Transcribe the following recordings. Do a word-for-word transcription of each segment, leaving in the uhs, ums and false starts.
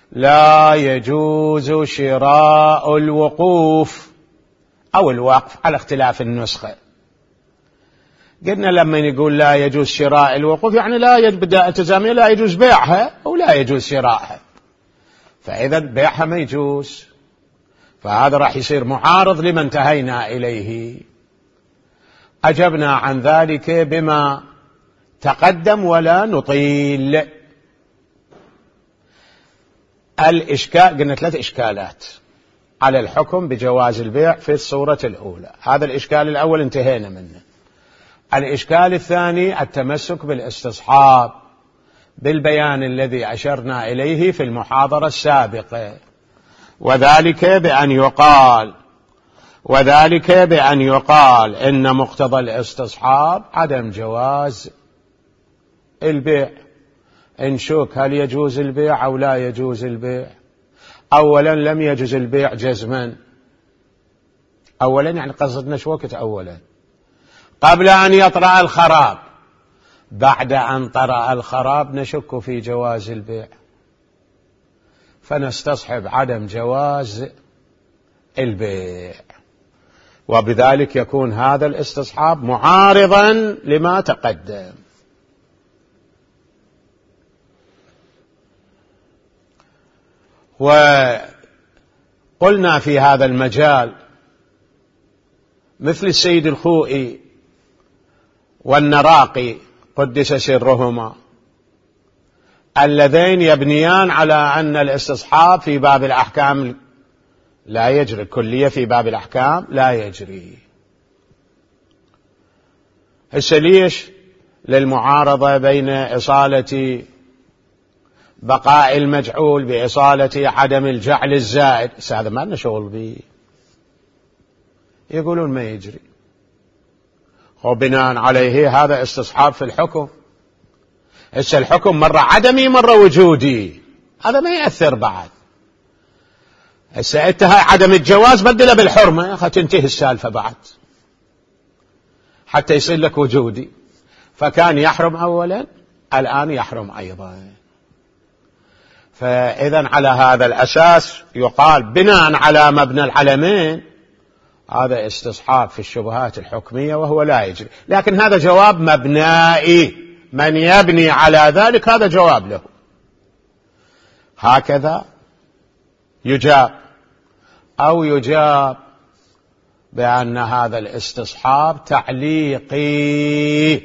لا يجوز شراء الوقوف أو الوقف على اختلاف النسخة. قلنا لما يقول لا يجوز شراء الوقوف يعني لا يجوز بدائل التزامية لا يجوز بيعها أو لا يجوز شراءها، فإذا بيعها ما يجوز، فهذا راح يصير معارض لما انتهينا إليه. أجبنا عن ذلك بما تقدم ولا نطيل. الإشكال قلنا ثلاث إشكالات على الحكم بجواز البيع في الصورة الأولى. هذا الإشكال الأول انتهينا منه. الإشكال الثاني التمسك بالاستصحاب بالبيان الذي أشرنا إليه في المحاضرة السابقة، وذلك بأن يقال وذلك بأن يقال إن مقتضى الاستصحاب عدم جواز البيع. نشوك هل يجوز البيع أو لا يجوز البيع. أولا لم يجوز البيع جزما. أولا يعني قصدنا شو وقت؟ أولا قبل أن يطرأ الخراب. بعد أن طرأ الخراب نشك في جواز البيع، فنستصحب عدم جواز البيع، وبذلك يكون هذا الاستصحاب معارضا لما تقدم. وقلنا في هذا المجال مثل السيد الخوئي والنراقي قدس سرهما اللذين يبنيان على أن الاستصحاب في باب الأحكام لا يجري، الكلية في باب الأحكام لا يجري. هسه ليش؟ للمعارضة بين إصالة بقاء المجعول بإصالة عدم الجعل الزائد. هذا ما لنا شغل به، يقولون ما يجري، وبناء عليه هذا استصحاب في الحكم. هسه الحكم مرة عدمي مرة وجودي، هذا ما يأثر بعد. هسه انتهى عدم الجواز بدله بالحرمة، فتنتهي السالفة بعد حتى يصير لك وجودي. فكان يحرم أولا، الآن يحرم أيضا. فإذا على هذا الأساس يقال بناء على مبنى العلمين هذا استصحاب في الشبهات الحكمية وهو لا يجري. لكن هذا جواب مبنائي، من يبني على ذلك هذا جواب له. هكذا يجاب، أو يجاب بأن هذا الاستصحاب تعليقي،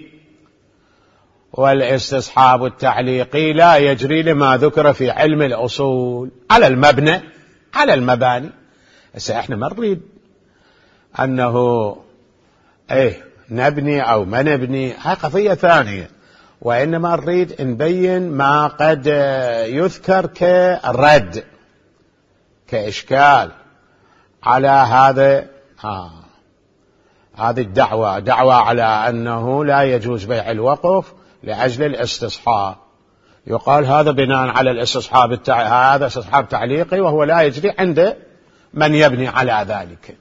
والاستصحاب التعليقي لا يجري لما ذكر في علم الأصول على المبنى على المباني. هسه احنا ما نريد أنه ايه نبني أو ما نبني، هاي قضية ثانية، وإنما نريد نبين ما قد يذكر كرد كإشكال على هذا آه. هذه الدعوة، دعوة على أنه لا يجوز بيع الوقف لأجل الاستصحاب. يقال هذا بناء على الاستصحاب التع... هذا استصحاب تعليقي وهو لا يجري عند من يبني على ذلك.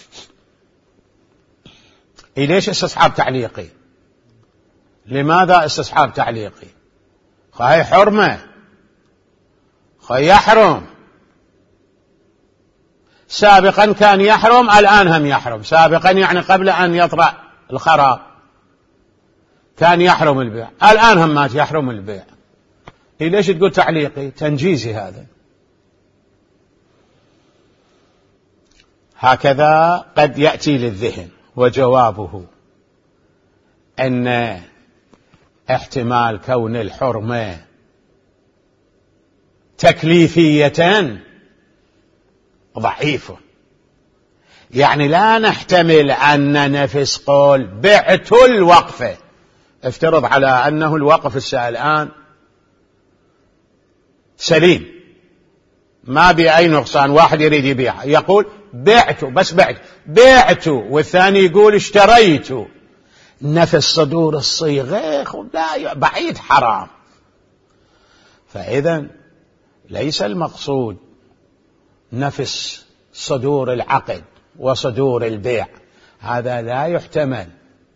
إيه ليش استصحاب تعليقي؟ لماذا استصحاب تعليقي؟ خاي حرمة، خاي يحرم. سابقا كان يحرم، الآن هم يحرم. سابقا يعني قبل أن يطرأ الخراب كان يحرم البيع، الآن هم ما يحرم البيع. إيه ليش تقول تعليقي؟ تنجيزي هذا. هكذا قد يأتي للذهن، وجوابه أن احتمال كون الحرمة تكليفية ضعيف، يعني لا نحتمل أن نفس قول بعت الوقفة. افترض على أنه الوقف السائل الآن سليم ما بأي نقصان، واحد يريد يبيع يقول بعت، بس بعت بعت، والثاني يقول اشتريت، نفس صدور الصيغة لا بعيد حرام. فإذا ليس المقصود نفس صدور العقد وصدور البيع، هذا لا يحتمل.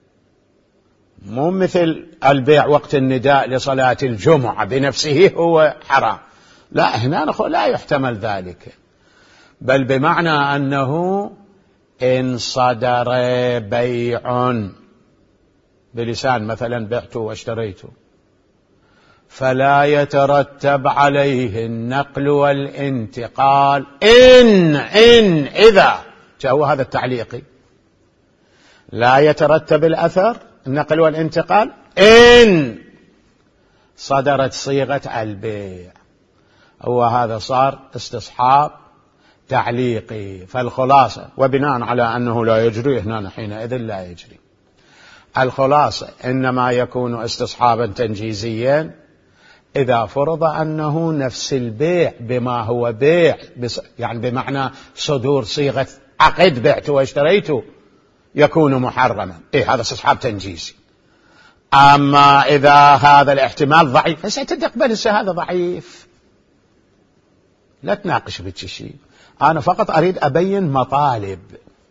مو مثل البيع وقت النداء لصلاة الجمعة بنفسه هو حرام، لا، هنا نقول لا يحتمل ذلك، بل بمعنى أنه إن صدر بيع بلسان مثلا بعت واشتريت فلا يترتب عليه النقل والانتقال إن إن إذا جاء هذا التعليقي، لا يترتب الأثر النقل والانتقال إن صدرت صيغة البيع، هو هذا صار استصحاب تعليقي. فالخلاصة، وبناء على أنه لا يجري هنا حينئذ لا يجري، الخلاصة إنما يكون استصحابا تنجيزيا إذا فرض أنه نفس البيع بما هو بيع، يعني بمعنى صدور صيغة عقد بعت واشتريت يكون محرما، إيه هذا استصحاب تنجيزي. أما إذا هذا الاحتمال ضعيف فستقبل هذا ضعيف، لا تناقش بالشيء. أنا فقط أريد أبين مطالب،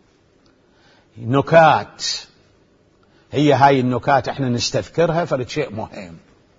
نكات، هي هاي النكات احنا نستذكرها فرد شيء مهم.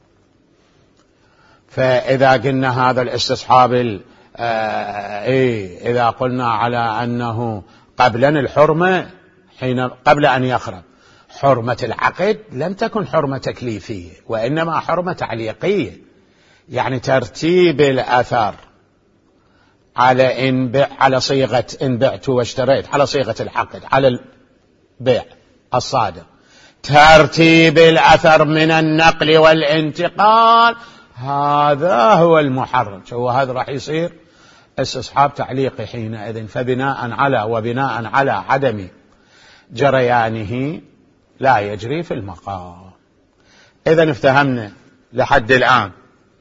فإذا قلنا هذا الاستصحاب آه إيه إذا قلنا على أنه قبلا الحرمة حين قبل أن يخرب حرمة العقد لم تكن حرمة تكليفية وإنما حرمة تعليقية، يعني ترتيب الأثر على إن بع على صيغة إن بعت واشتريت على صيغة العقد على البيع الصادق، ترتيب الأثر من النقل والانتقال هذا هو المحرم، هو هذا راح يصير استصحاب تعليقي حينئذ. فبناء على وبناء على عدم جريانه لا يجري في المقام. إذا افتهمنا لحد الآن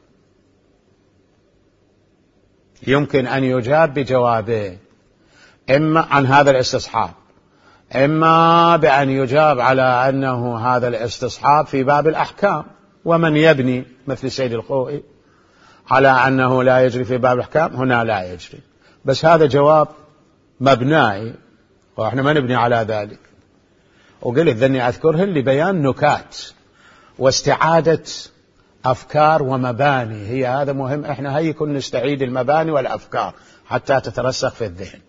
يمكن أن يجاب بجوابين، إما عن هذا الاستصحاب، إما بأن يجاب على أنه هذا الاستصحاب في باب الأحكام، ومن يبني مثل سيد الخوئي على أنه لا يجري في باب الأحكام هنا لا يجري. بس هذا جواب مبنائي وإحنا ما نبني على ذلك، وقلت ذني أذكرهن لبيان نكات واستعادة أفكار ومباني، هي هذا مهم، إحنا هي كنا نستعيد المباني والأفكار حتى تترسخ في الذهن.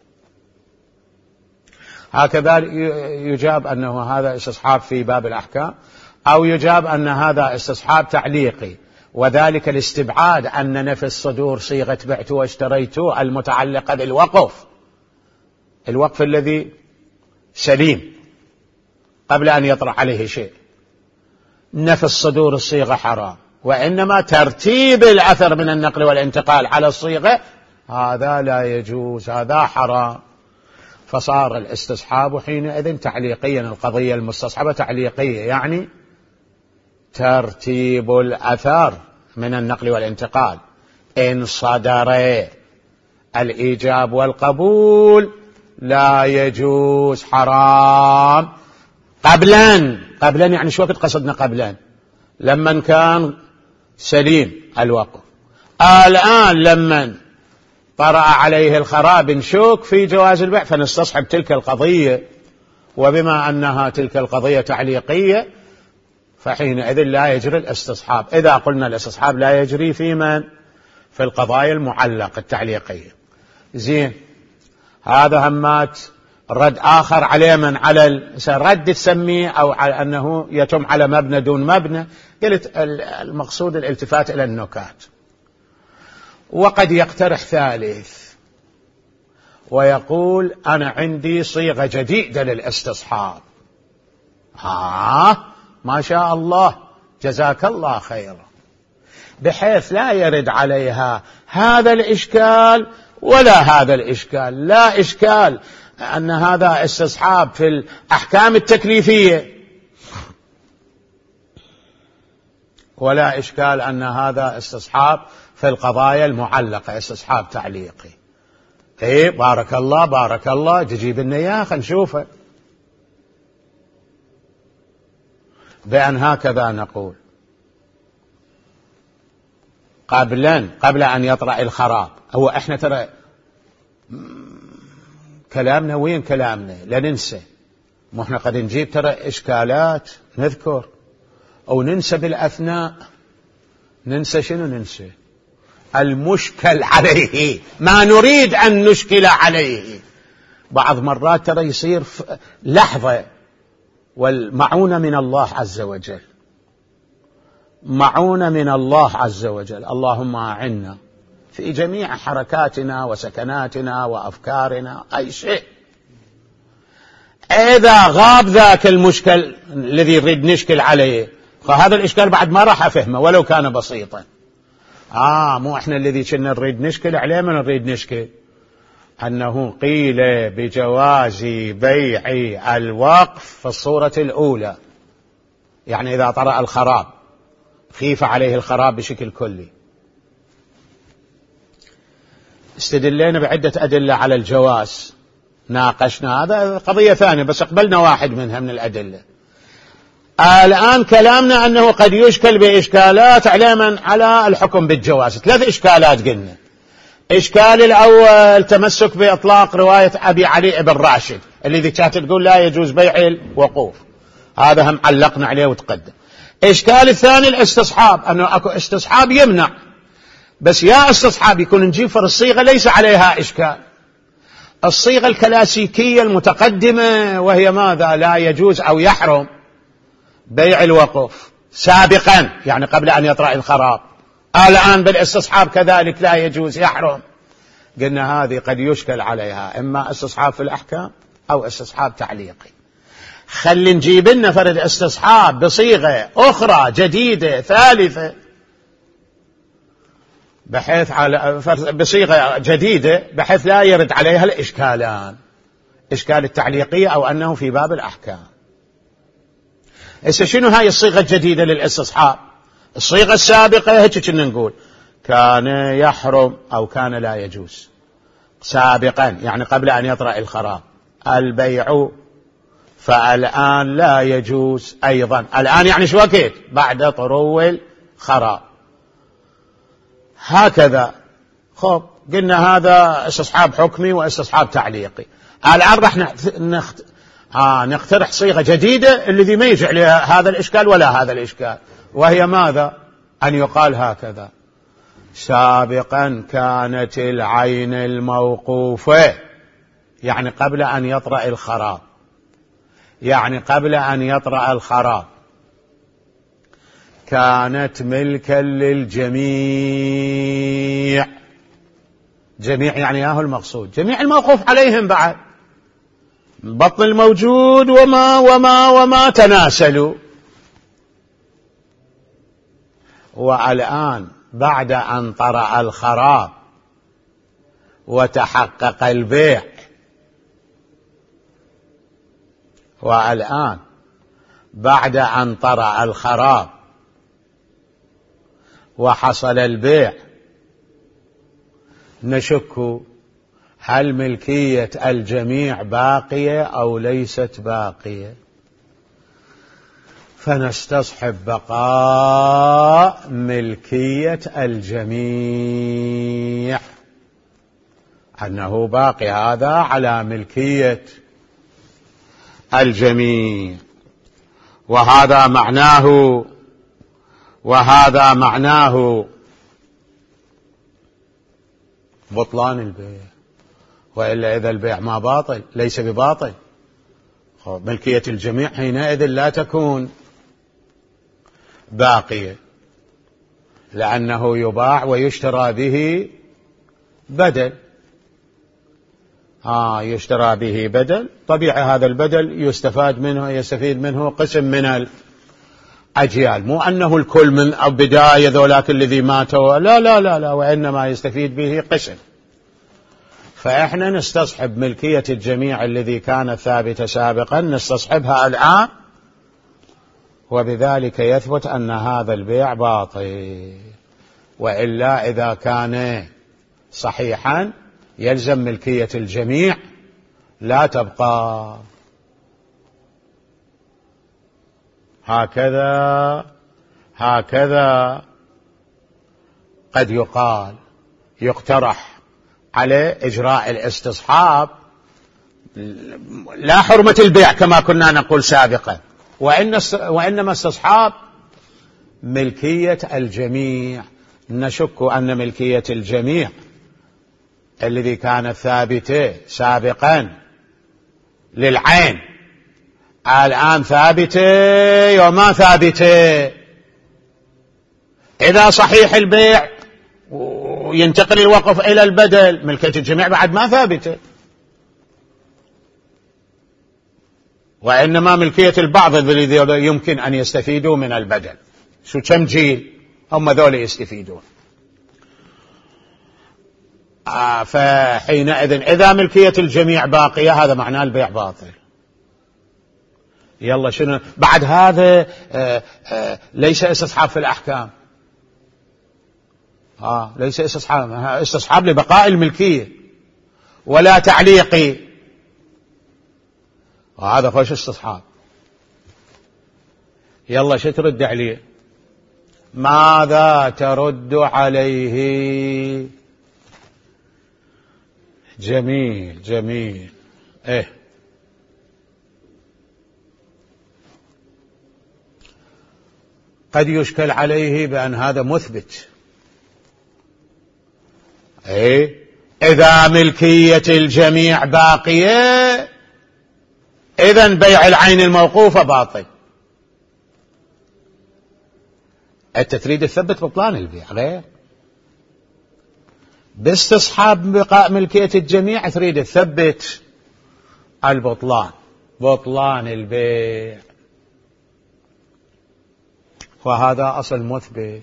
هكذا يجاب أنه هذا استصحاب في باب الأحكام، أو يجاب أن هذا استصحاب تعليقي، وذلك الاستبعاد أن نفس صدور صيغة بعت واشتريت المتعلقة بالوقف، الوقف الذي سليم قبل أن يطرح عليه شيء، نفس صدور الصيغة حرام، وإنما ترتيب الأثر من النقل والانتقال على الصيغة هذا لا يجوز، هذا حرام. فصار الاستصحاب حينئذ تعليقيا، القضية المستصحبة تعليقية، يعني ترتيب الأثر من النقل والانتقال إن صدر الإيجاب والقبول لا يجوز، حرام. قبلا قبلا يعني شو وقت قصدنا قبلا؟ لما كان سليم الوقف. الآن لما طرأ عليه الخراب نشوك في جواز البيع فنستصحب تلك القضية، وبما أنها تلك القضية تعليقية فحينئذ لا يجري الاستصحاب. إذا قلنا الاستصحاب لا يجري في من؟ في القضايا المعلقة التعليقية. زين، هذا همات رد آخر عليه من على رد تسميه أو على أنه يتم على مبنى دون مبنى. قلت المقصود الالتفات إلى النكات. وقد يقترح ثالث ويقول أنا عندي صيغة جديدة للاستصحاب. ها ما شاء الله، جزاك الله خيرا، بحيث لا يرد عليها هذا الإشكال ولا هذا الإشكال. لا إشكال أن هذا استصحاب في الأحكام التكليفية، ولا إشكال أن هذا استصحاب في القضايا المعلقة، استصحاب تعليقي. إيه بارك الله بارك الله، تجيب لنا إياه خلينا نشوفه. بأن هكذا نقول قبلا قبل أن يطرأ الخراب. هو إحنا ترى كلامنا وين كلامنا؟ لا ننسى، مو إحنا قد نجيب ترى إشكالات نذكر أو ننسى بالأثناء. ننسى شنو؟ ننسى المشكل عليه، ما نريد أن نشكل عليه. بعض مرات ترى يصير لحظة، والمعونة من الله عز وجل، معونة من الله عز وجل. اللهم أعنا في جميع حركاتنا وسكناتنا وأفكارنا، أي شيء. إذا غاب ذاك المشكل الذي نريد نشكل عليه، فهذا الإشكال بعد ما راح أفهمه ولو كان بسيطا. آه مو إحنا الذي كنا نريد نشكل عليه، من نريد نشكل أنه قيل بجواز بيع الوقف في الصورة الأولى، يعني إذا طرأ الخراب، خيف عليه الخراب بشكل كلي. استدلينا بعدة أدلة على الجواز، ناقشنا هذا قضية ثانية، بس قبلنا واحد منها من الأدلة. الآن كلامنا أنه قد يشكل بإشكالات علما على الحكم بالجواز. ثلاث إشكالات قلنا. إشكال الأول تمسك بإطلاق رواية أبي علي بن راشد الذي كانت تقول لا يجوز بيع الوقوف، هذا هم علقنا عليه وتقدم. إشكال الثاني الاستصحاب، أنه أكو استصحاب يمنع، بس يا استصحاب يكون نجيب فر الصيغة ليس عليها إشكال، الصيغة الكلاسيكية المتقدمة، وهي ماذا؟ لا يجوز أو يحرم بيع الوقف سابقا، يعني قبل أن يطرأ الخراب. الآن بالاستصحاب كذلك لا يجوز، يحرم. قلنا هذه قد يشكل عليها إما استصحاب في الأحكام أو استصحاب تعليقي. خلي نجيب لنا فرد استصحاب بصيغة أخرى جديدة ثالثة، بحيث على بصيغة جديدة بحيث لا يرد عليها الإشكالان، إشكال التعليقية أو أنه في باب الأحكام. إذا شنو هاي الصيغة الجديدة للاستصحاب؟ الصيغة السابقة هيك كنا نقول كان يحرم أو كان لا يجوز سابقا، يعني قبل أن يطرأ الخراب البيع، فالآن لا يجوز أيضا. الآن يعني شو وقت؟ بعد طرو الخراب. هكذا. خب قلنا هذا استصحاب حكمي واستصحاب تعليقي. الآن راح نخت... آه نقترح صيغة جديدة الذي ما يجي عليها هذا الإشكال ولا هذا الإشكال، وهي ماذا؟ أن يقال هكذا: سابقا كانت العين الموقوفة، يعني قبل أن يطرأ الخراب، يعني قبل أن يطرأ الخراب كانت ملكا للجميع. جميع يعني ياهو المقصود جميع الموقوف عليهم بعد، بطن الموجود وما وما وما تناسلوا. والآن بعد أن طرأ الخراب وتحقق البيع، والآن بعد أن طرأ الخراب وحصل البيع، نشك هل ملكية الجميع باقية أو ليست باقية، فنستصحب بقاء ملكية الجميع، أنه باقي هذا على ملكية الجميع. وهذا معناه وهذا معناه بطلان البيع، وإلا إذا البيع ما باطل ليس بباطل، ملكية الجميع حينئذ لا تكون باقية، لأنه يباع ويشترى به بدل. آه يشترى به بدل، طبيعي هذا البدل يستفاد منه يستفيد منه قسم من الأجيال، مو أنه الكل من بداية ذولاك الذي ماتوا، لا لا لا لا، وإنما يستفيد به قسم. فإحنا نستصحب ملكية الجميع الذي كانت ثابتة سابقا، نستصحبها الآن، وبذلك يثبت أن هذا البيع باطل. وإلا إذا كان صحيحا يلزم ملكية الجميع لا تبقى. هكذا هكذا قد يقال يقترح على إجراء الاستصحاب لا حرمة البيع كما كنا نقول سابقا، وإن وإنما استصحاب ملكية الجميع، نشك أن ملكية الجميع الذي كانت ثابتة سابقا للعين الآن ثابتة وما ثابتة. إذا صحيح البيع وينتقل الوقف إلى البدل، ملكية الجميع بعد ما ثابتة، وإنما ملكية البعض الذي يمكن أن يستفيدوا من البدل. شو كم جيل هم ذول يستفيدون؟ آه فحينئذ إذا ملكية الجميع باقية هذا معناه البيع باطل. يلا شنو بعد هذا؟ آه آه ليس استصحاب في الأحكام، آه ليس استصحاب، استصحاب لبقاء الملكية ولا تعليقي، وهذا خوش استصحاب. يلا شو ترد عليه؟ ماذا ترد عليه؟ جميل جميل. ايه قد يشكل عليه بأن هذا مثبت. ايه إذا ملكية الجميع باقية إذن بيع العين الموقوفة باطل. أنت تريد تثبت بطلان البيع غير، باستصحاب بقاء ملكية الجميع تريد تثبت البطلان، بطلان البيع، وهذا أصل مثبت.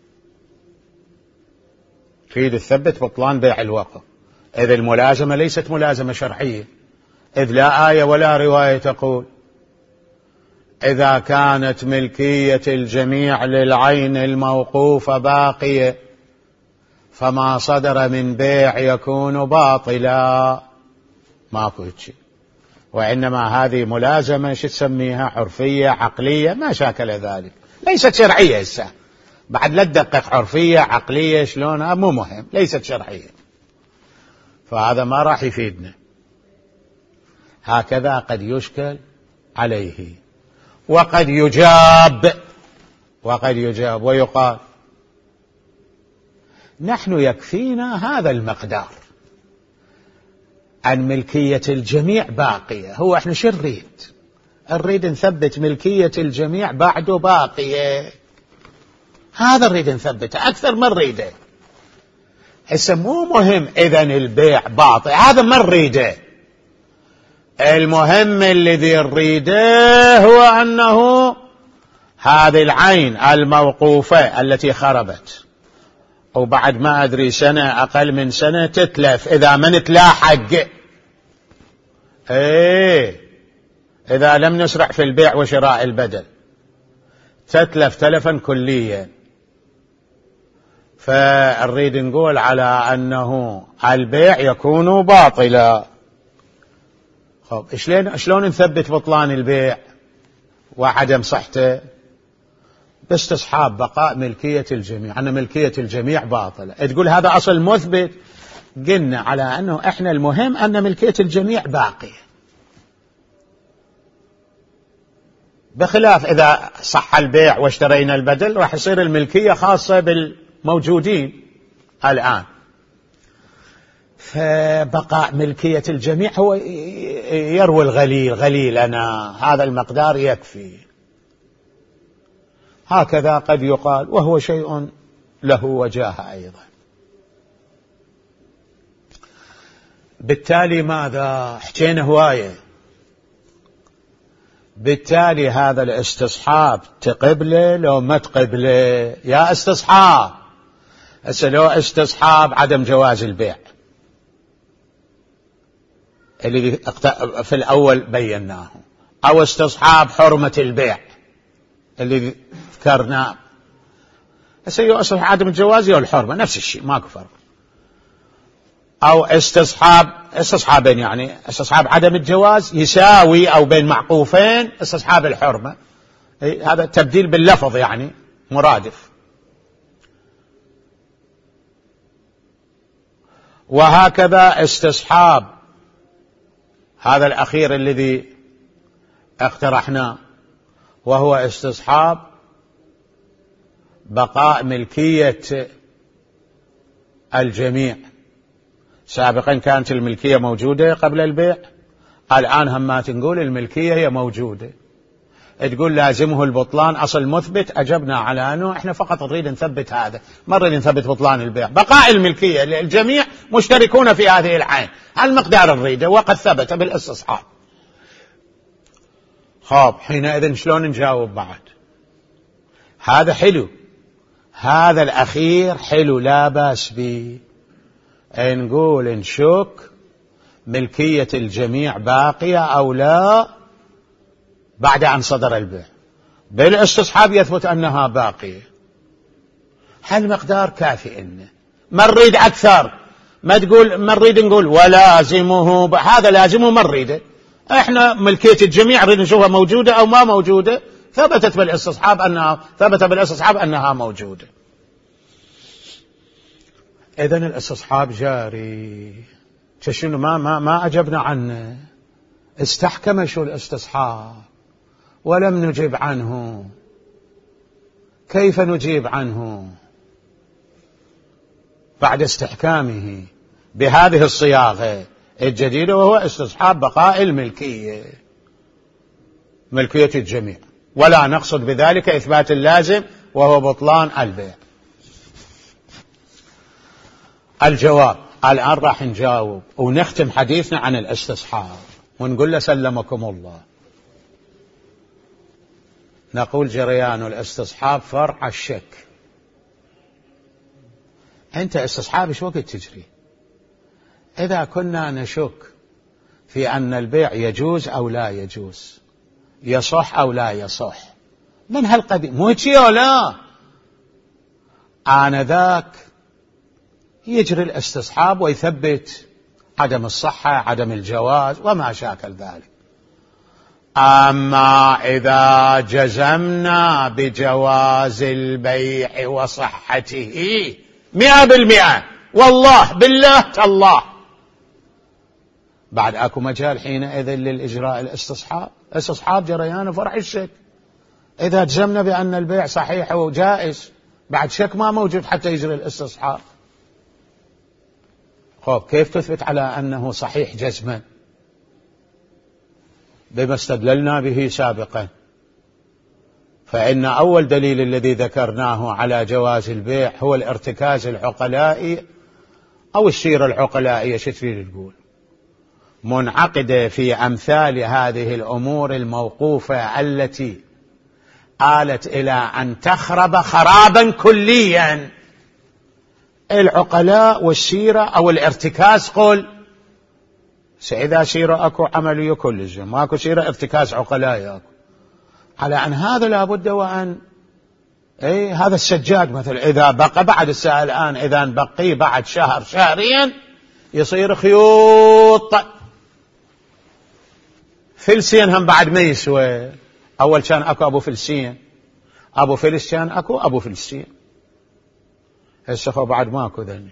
تريد تثبت بطلان بيع الوقف، إذ الملازمة ليست ملازمة شرعية، إذ لا آية ولا رواية تقول إذا كانت ملكية الجميع للعين الموقوفة باقية فما صدر من بيع يكون باطلا، ماكو شيء. وإنما هذه ملازمة شو تسميها؟ عرفية عقلية ما شاكل ذلك، ليست شرعية. هسه بعد لا تدقق عرفية عقلية شلونها مو مهم، ليست شرعية، فهذا ما راح يفيدنا. هكذا قد يشكل عليه وقد يجاب، وقد يجاب ويقال نحن يكفينا هذا المقدار أن ملكية الجميع باقية. هو احنا شو نريد؟ نريد نثبت ملكية الجميع بعده باقية، هذا نريد نثبته، أكثر ما نريده. هسه مو مهم إذن البيع باطل، هذا ما نريده. المهم الذي نريده هو أنه هذه العين الموقوفة التي خربت وبعد ما أدري سنة أقل من سنة تتلف إذا من تلاحق، إيه إذا لم نسرع في البيع وشراء البدل تتلف تلفا كليا. فنريد نقول على أنه البيع يكون باطلا. خب شلون شلون نثبت بطلان البيع وعدم صحته؟ باستصحاب بقاء ملكية الجميع، أن ملكية الجميع باطلة. تقول هذا أصل مثبت، قلنا على أنه إحنا المهم أن ملكية الجميع باقية، بخلاف إذا صح البيع واشترينا البدل راح يصير الملكية خاصة بالموجودين الآن. فبقاء ملكية الجميع هو يروي الغليل غليلنا، هذا المقدار يكفي. هكذا قد يقال، وهو شيء له وجاهة أيضا. بالتالي ماذا حكينا هواية؟ بالتالي هذا الاستصحاب تقبله لو ما تقبله؟ يا استصحاب، هسه لو استصحاب عدم جواز البيع اللي في الأول بيناه، أو استصحاب حرمة البيع اللي ذكرناه، هسه يو عدم الجواز يو الحرمة نفس الشيء ماكو فرق. أو استصحاب استصحابين، يعني استصحاب عدم الجواز يساوي أو بين معقوفين استصحاب الحرمة، هذا تبديل باللفظ يعني مرادف. وهكذا استصحاب هذا الأخير الذي اقترحناه، وهو استصحاب بقاء ملكية الجميع. سابقا كانت الملكية موجودة قبل البيع، الآن هم تنقول الملكية هي موجودة، تقول لازمه البطلان أصل مثبت، أجبنا على أنه إحنا فقط نريد نثبت هذا، ما نريد نثبت بطلان البيع، بقاء الملكية، الجميع مشتركون في هذه العين، هالمقدار نريده وقد ثبت بالاستصحاب. خاب حينئذ شلون نجاوب بعد؟ هذا حلو، هذا الأخير حلو لا بأس به، نقول نشك ملكية الجميع باقية أو لا بعد أن صدر البيع، بالاستصحاب يثبت أنها باقية، هالمقدار كافي، إنه ما نريد أكثر، ما تقول ما نريد نقول ولازمه، هذا لازمه ما نريده، احنا ملكية الجميع نريد نشوفها موجودة أو ما موجودة، ثبتت بالاستصحاب أنها ثبت بالاستصحاب أنها موجودة. إذن الاستصحاب جاري، شنو ما ما ما أجبنا عنه، استحكم شو الاستصحاب ولم نجيب عنه، كيف نجيب عنه بعد استحكامه بهذه الصياغة الجديدة، وهو استصحاب بقاء الملكية، ملكية الجميع، ولا نقصد بذلك إثبات اللازم وهو بطلان البيع. الجواب الآن راح نجاوب ونختم حديثنا عن الاستصحاب ونقول له سلمكم الله. نقول جريان الاستصحاب فرع الشك. أنت استصحاب شو وقت تجري؟ إذا كنا نشك في أن البيع يجوز أو لا يجوز، يصح أو لا يصح، من هالقبيل، مو هيك ولا آنذاك يجري الاستصحاب ويثبت عدم الصحة، عدم الجواز وما شاكل ذلك. أما إذا جزمنا بجواز البيع وصحته مئة بالمئة، والله بالله تالله، بعد أكو مجال حينئذ للإجراء الاستصحاب. استصحاب جريان فرع الشك، إذا جزمنا بأن البيع صحيح وجائز، بعد شك ما موجود حتى يجري الاستصحاب. خب كيف تثبت على أنه صحيح جزما؟ بما استدللنا به سابقا، فإن أول دليل الذي ذكرناه على جواز البيع هو الارتكاز العقلائي أو السيرة العقلائية، شو تريد تقول؟ منعقدة في أمثال هذه الأمور الموقوفة التي آلت إلى أن تخرب خرابا كليا. العقلاء والسيرة أو الارتكاز، قل سإذا سيرة أكو عملية كل الزم، ماكو سيرة ارتكاز عقلاء أكو، على أن هذا لابد وأن أي هذا السجاد مثلا إذا بقى بعد الساعة الآن، إذا بقي بعد شهر شهرين يصير خيوط فلسين، هم بعد ما يسوى. أول كان أكو أبو فلسين، أبو فلس كان أكو أبو فلسين، هسه بعد ماكو ذني.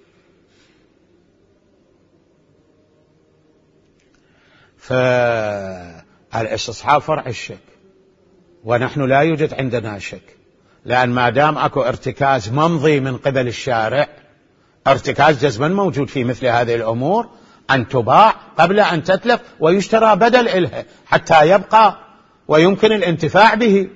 فالاستصحاب فرع الشك، ونحن لا يوجد عندنا شك، لأن ما دام أكو ارتكاز ممضي من قبل الشارع، ارتكاز جزما موجود في مثل هذه الأمور، أن تباع قبل أن تتلف ويشترى بدل إلها حتى يبقى ويمكن الانتفاع به،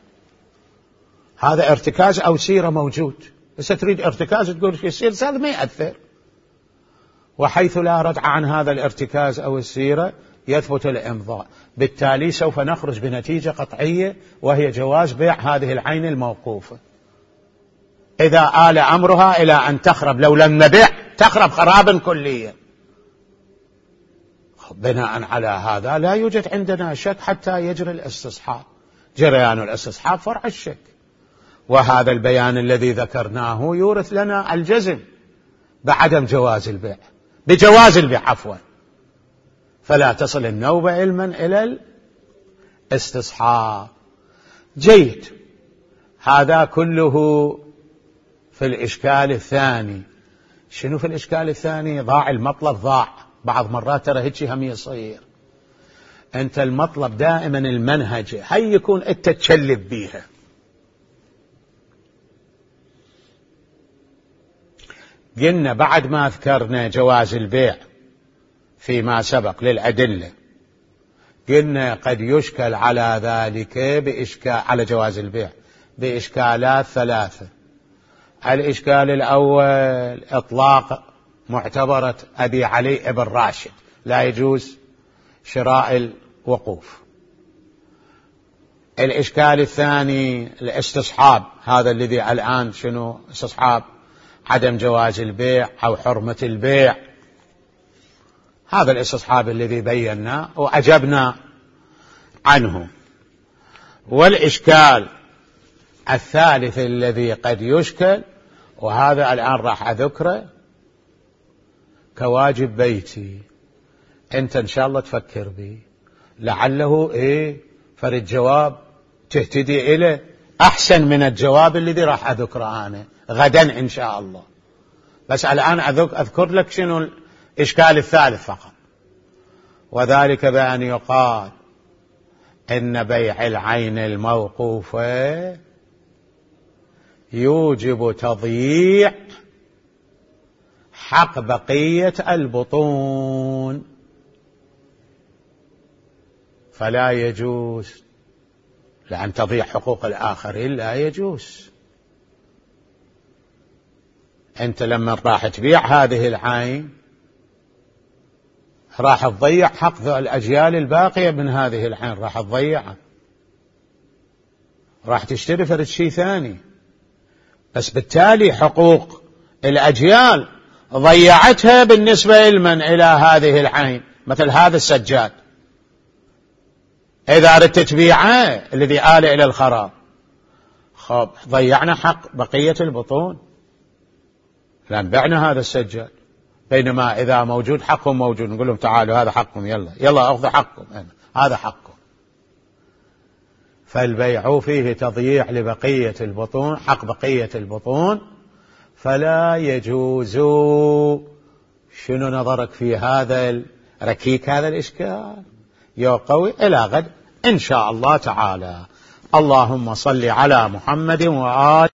هذا ارتكاز أو سيرة موجود. بس تريد ارتكاز تقول في السيرة، هذا ما يأثر، وحيث لا ردع عن هذا الارتكاز أو السيرة يثبت الإمضاء. بالتالي سوف نخرج بنتيجة قطعية، وهي جواز بيع هذه العين الموقوفة إذا آل أمرها إلى أن تخرب، لو لم نبيع تخرب خرابا كليا. بناء على هذا لا يوجد عندنا شك حتى يجري الاستصحاب. جريان الاستصحاب فرع الشك، وهذا البيان الذي ذكرناه يورث لنا الجزم بعدم جواز البيع، بجواز البيع عفوا، فلا تصل النوبة علما إلى الاستصحاب. جيد، هذا كله في الإشكال الثاني. شنو في الإشكال الثاني؟ ضاع المطلب، ضاع بعض مرات ترى هيك هم يصير. أنت المطلب دائما المنهجة هي يكون أنت تشلب بيها، قلنا بعد ما ذكرنا جواز البيع فيما سبق للأدلة، قلنا قد يشكل على ذلك بإشكال على جواز البيع بإشكالات ثلاثة. الإشكال الأول إطلاق معتبرة أبي علي ابن راشد، لا يجوز شراء الوقوف. الإشكال الثاني الاستصحاب، هذا الذي الآن شنو استصحاب عدم جواز البيع أو حرمة البيع، هذا الاستصحاب الذي بينا وأجبنا عنه. والإشكال الثالث الذي قد يشكل، وهذا الآن راح أذكره كواجب بيتي، أنت إن شاء الله تفكر به، لعله إيه فرد جواب تهتدي إليه أحسن من الجواب الذي راح أذكره أنا غدا إن شاء الله. بس الآن أذكر لك شنو الإشكال الثالث فقط، وذلك بأن يقال إن بيع العين الموقوفة يوجب تضييع حق بقية البطون، فلا يجوز، لأن تضيع حقوق الآخرين لا يجوز. أنت لما راح تبيع هذه العين راح تضيع حق الأجيال الباقية من هذه العين، راح تضيعها، راح تشتري فرد شيء ثاني، بس بالتالي حقوق الأجيال ضيعتها بالنسبة لمن إلى هذه العين. مثل هذا السجاد إذا أردت تبيعه الذي آل إلى الخراب، خب ضيعنا حق بقية البطون لأن بعنا هذا السجاد. بينما إذا موجود حقهم موجود، نقول لهم تعالوا هذا حقكم، يلا يلا أخذوا حقكم، هذا حقكم. فالبيع فيه تضييع لبقية البطون، حق بقية البطون، فلا يجوز. شنو نظرك في هذا الركيك هذا الإشكال يا قوي؟ إلى غد إن شاء الله تعالى. اللهم صل على محمد وآل